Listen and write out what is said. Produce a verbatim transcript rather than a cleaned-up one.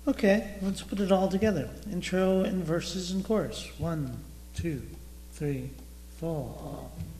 Okay, let's put it all together. Intro and verses and chorus. One, two, three, four.